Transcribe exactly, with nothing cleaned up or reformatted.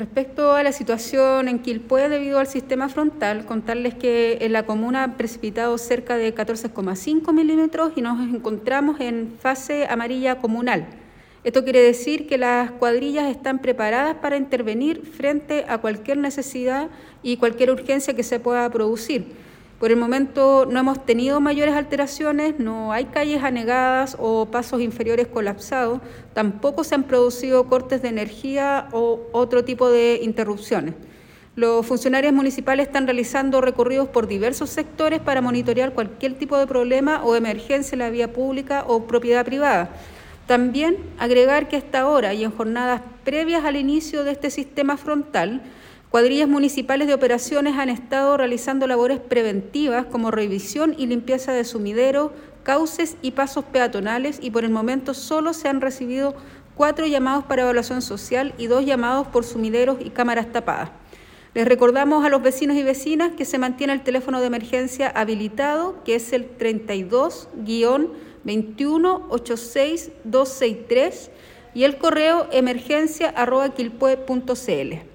Respecto a la situación en Quilpué debido al sistema frontal, contarles que en la comuna han precipitado cerca de catorce coma cinco milímetros y nos encontramos en fase amarilla comunal. Esto quiere decir que las cuadrillas están preparadas para intervenir frente a cualquier necesidad y cualquier urgencia que se pueda producir. Por el momento no hemos tenido mayores alteraciones, no hay calles anegadas o pasos inferiores colapsados, tampoco se han producido cortes de energía o otro tipo de interrupciones. Los funcionarios municipales están realizando recorridos por diversos sectores para monitorear cualquier tipo de problema o emergencia en la vía pública o propiedad privada. También agregar que hasta ahora y en jornadas previas al inicio de este sistema frontal, cuadrillas municipales de operaciones han estado realizando labores preventivas como revisión y limpieza de sumideros, cauces y pasos peatonales y por el momento solo se han recibido cuatro llamados para evaluación social y dos llamados por sumideros y cámaras tapadas. Les recordamos a los vecinos y vecinas que se mantiene el teléfono de emergencia habilitado, que es el treinta y dos, veintiuno, ochenta y seis, doscientos sesenta y tres y el correo emergencia arroba quilpue punto cl.